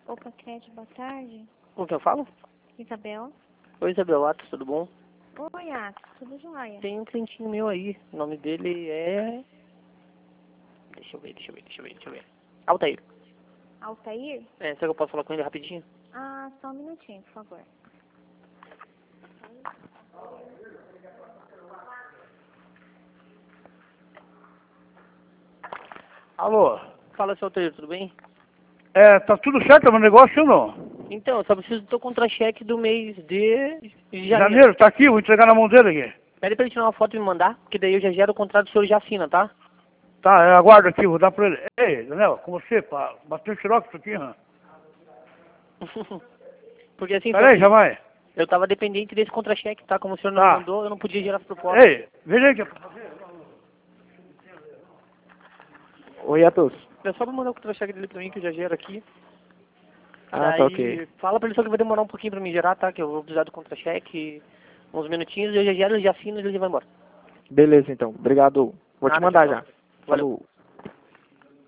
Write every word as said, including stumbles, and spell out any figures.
Opa, Cat, boa tarde. Com quem eu falo? Isabel. Oi, Isabel Atos, tudo bom? Oi, Atos, tudo jóia? Tem um clientinho meu aí, o nome dele é... Deixa eu ver, deixa eu ver, deixa eu ver, deixa eu ver. Altair. Altair? É, será que eu posso falar com ele rapidinho? Ah, só um minutinho, por favor. Alô? Fala, seu Altair, tudo bem? É, tá tudo certo meu negócio ou não? Então, eu só preciso do teu contra-cheque do mês de janeiro. Janeiro, tá aqui, vou entregar na mão dele aqui. Pede pra ele tirar uma foto e me mandar, porque daí eu já gero o contrato e o senhor já assina, tá? Tá, eu aguardo aqui, vou dar pra ele. Ei, Daniel, com você, pá, bastante xerox isso aqui, hã? Porque assim, Pera aí, já senhor, vai. eu tava dependente desse contra-cheque, tá? Como o senhor não Tá. mandou, eu não podia gerar as propostas. Ei, veja aí que é pra fazer. Oi, Atos. É só pra mandar o contra-cheque dele pra mim, que eu já gero aqui. Ah, Daí, tá ok. fala pra ele só que vai demorar um pouquinho pra mim gerar, tá? Que eu vou precisar do contra-cheque, uns minutinhos, eu já gero, ele já assino e ele já vai embora. Beleza, então. Obrigado. Vou te Nada, mandar tchau, já. tchau. Valeu. Falou.